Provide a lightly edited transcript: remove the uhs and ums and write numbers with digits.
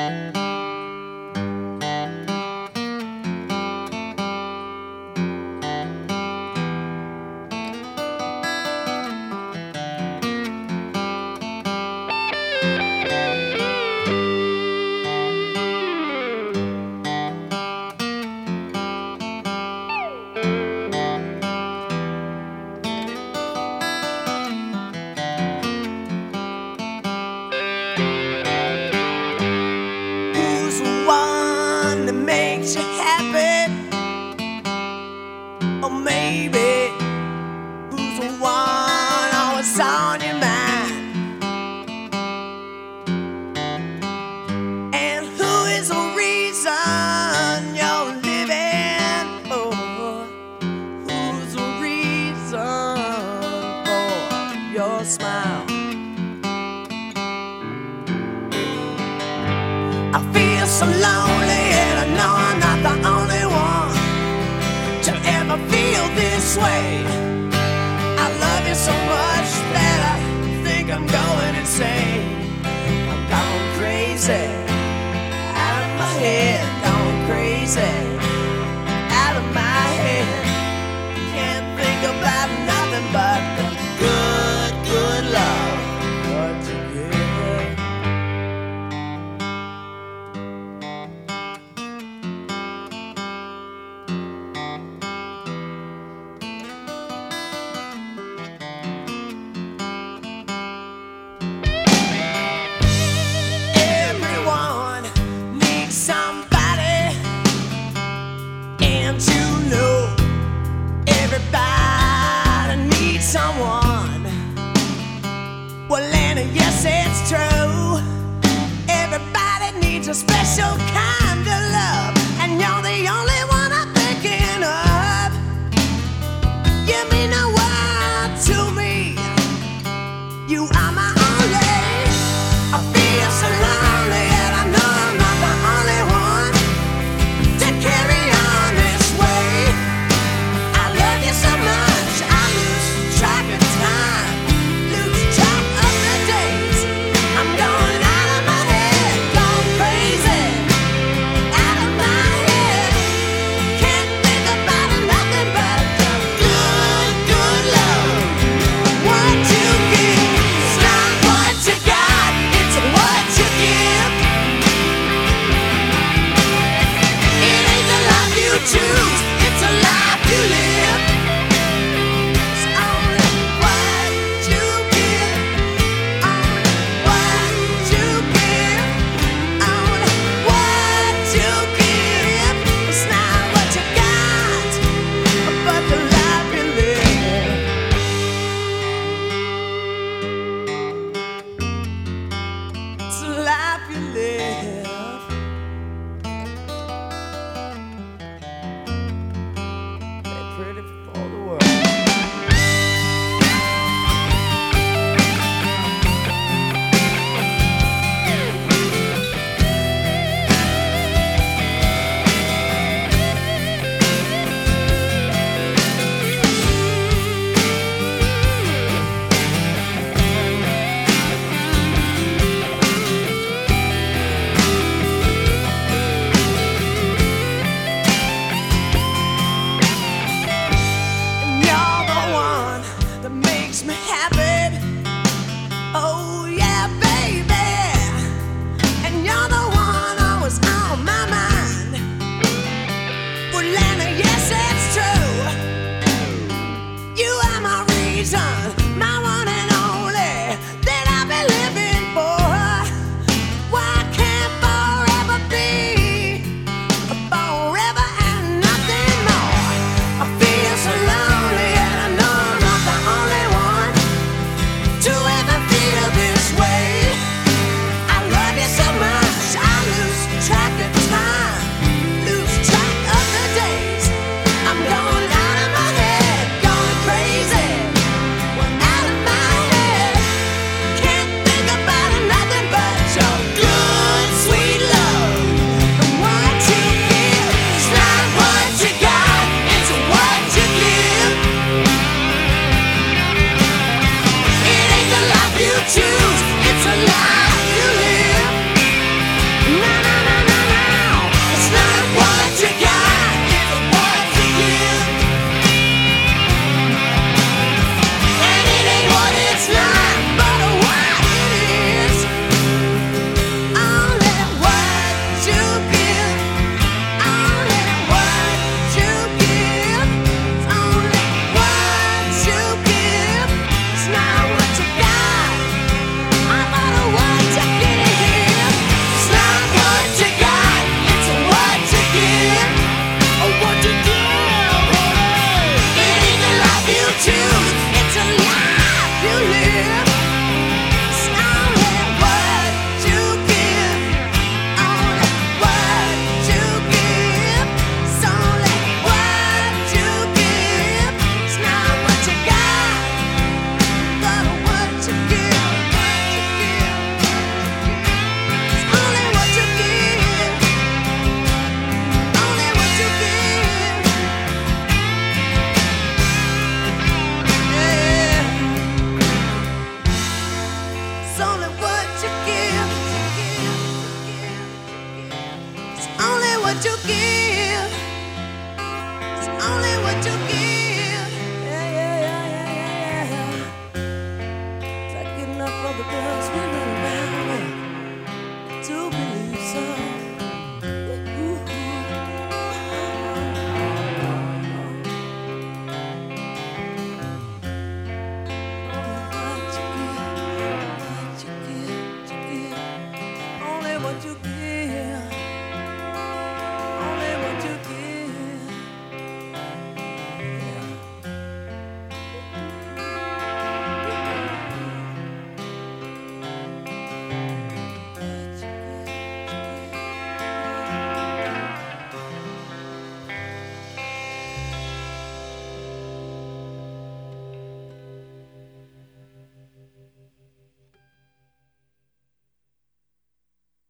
Makes you happy, or maybe who's the one always on your mind, and who is the reason you're living? Oh, who's the reason for your smile? I feel so lonely, and I know I'm not the only one to ever feel this way. I love you so much that I think I'm going insane. I'm gone crazy, out of my head, gone crazy, out of my head. Can't think about nothing but the good, good love put together. Someone, well, and yes, it's true. Everybody needs a special kind.